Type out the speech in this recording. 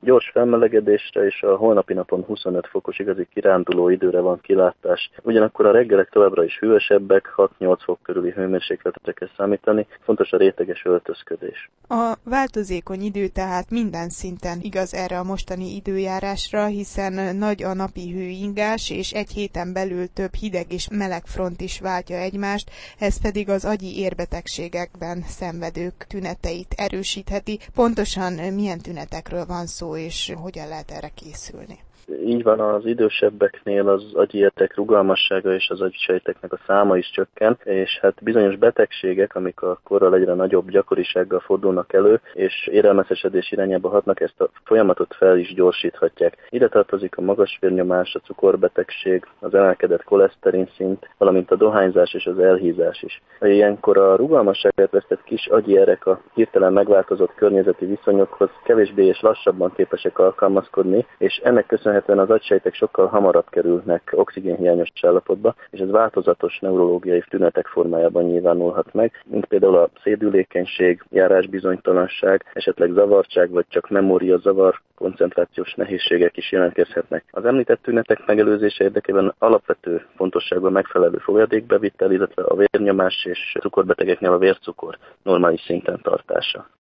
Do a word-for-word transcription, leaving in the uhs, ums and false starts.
Gyors felmelegedésre és a holnapi napon huszonöt fokos igazi kiránduló időre van kilátás. Ugyanakkor a reggelek továbbra is hűvösebbek, hat-nyolc fok körüli hőmérsékletre kell számítani, fontos a réteges öltözködés. A változékony idő tehát minden szinten igaz erre a mostani időjárásra, hiszen nagy a napi hőingás, és egy héten belül több hideg és meleg front is váltja egymást, ez pedig az agyi érbetegségekben szenvedők tüneteit erősítheti. Pontosan milyen tünetekről van szó, és hogyan lehet erre készülni? Így van, az idősebbeknél az agyi értek rugalmassága és az agysejteknek a száma is csökken, és hát bizonyos betegségek, amik a korral egyre nagyobb gyakorisággal fordulnak elő, és érelmeszesedés irányába hatnak, ezt a folyamatot fel is gyorsíthatják. Ide tartozik a magas vérnyomás, a cukorbetegség, az emelkedett koleszterin szint, valamint a dohányzás és az elhízás is. Ilyenkor a rugalmasságát vesztett kis agyi erek a hirtelen megváltozott környezeti viszonyokhoz kevésbé és lassabban képesek alkalmazkodni, és ennek köszönhetően az agysejtek sokkal hamarabb kerülnek oxigénhiányos állapotba, és ez változatos neurológiai tünetek formájában nyilvánulhat meg, mint például a szédülékenység, járásbizonytalanság, esetleg zavartság, vagy csak memóriazavar, koncentrációs nehézségek is jelentkezhetnek. Az említett tünetek megelőzése érdekében alapvető fontosságú megfelelő folyadékbevitel, illetve a vérnyomás és cukorbetegeknél a vércukor normális szinten tartása.